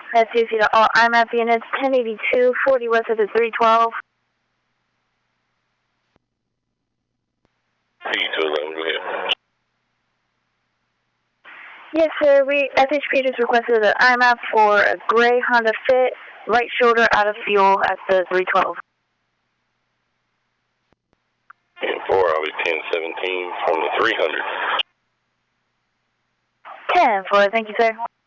That's easy to all IMAP units, 1082, 40 west of the 312. 211, go ahead. Yes, sir. SHP just requested an IMAP for a gray Honda Fit, right shoulder out of fuel at the 312. And 4, I'll be 1017 from the 300. 10-4, thank you, sir.